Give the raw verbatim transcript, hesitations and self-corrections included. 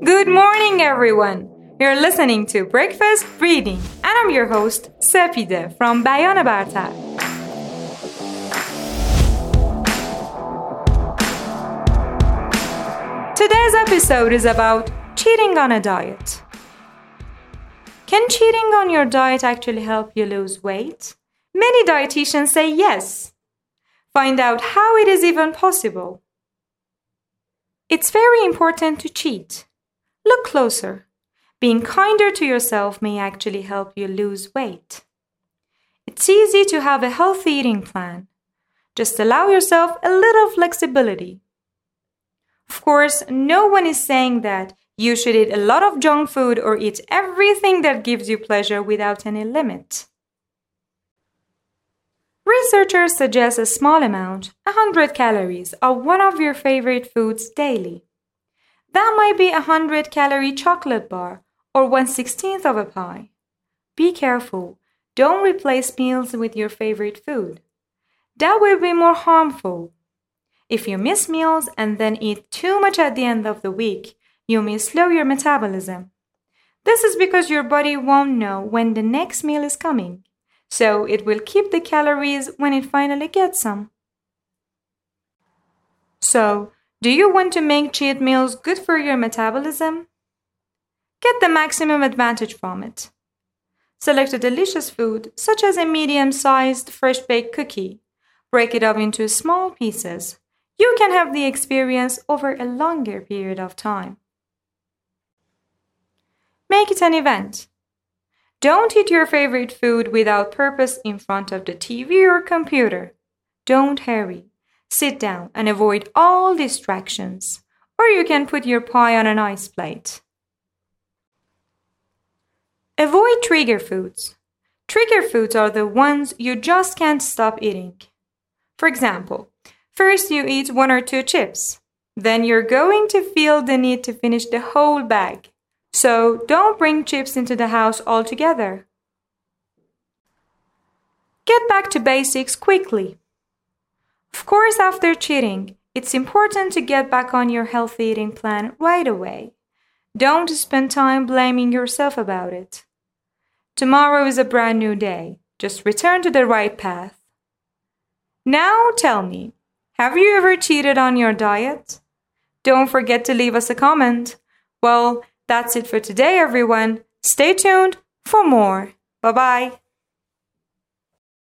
Good morning, everyone. You're listening to Breakfast Reading, and I'm your host, Sepide from Bayan Bartar. Today's episode is about cheating on a diet. Can cheating on your diet actually help you lose weight? Many dietitians say yes. Find out how it is even possible. It's very important to cheat. Look closer. Being kinder to yourself may actually help you lose weight. It's easy to have a healthy eating plan. Just allow yourself a little flexibility. Of course, no one is saying that you should eat a lot of junk food or eat everything that gives you pleasure without any limit. Researchers suggest a small amount, one hundred calories, of one of your favorite foods daily. That might be a one hundred calorie chocolate bar or one sixteenth of a pie. Be careful. Don't replace meals with your favorite food. That will be more harmful. If you miss meals and then eat too much at the end of the week, you may slow your metabolism. This is because your body won't know when the next meal is coming, so it will keep the calories when it finally gets some. So, do you want to make cheat meals good for your metabolism? Get the maximum advantage from it. Select a delicious food, such as a medium-sized fresh-baked cookie. Break it up into small pieces. You can have the experience over a longer period of time. Make it an event. Don't eat your favorite food without purpose in front of the T V or computer. Don't hurry. Sit down and avoid all distractions, or you can put your pie on an ice plate. Avoid trigger foods. Trigger foods are the ones you just can't stop eating. For example, first you eat one or two chips. Then you're going to feel the need to finish the whole bag. So don't bring chips into the house altogether. Get back to basics quickly. Of course, after cheating, it's important to get back on your healthy eating plan right away. Don't spend time blaming yourself about it. Tomorrow is a brand new day. Just return to the right path. Now tell me, have you ever cheated on your diet? Don't forget to leave us a comment. Well, that's it for today, everyone. Stay tuned for more. Bye-bye.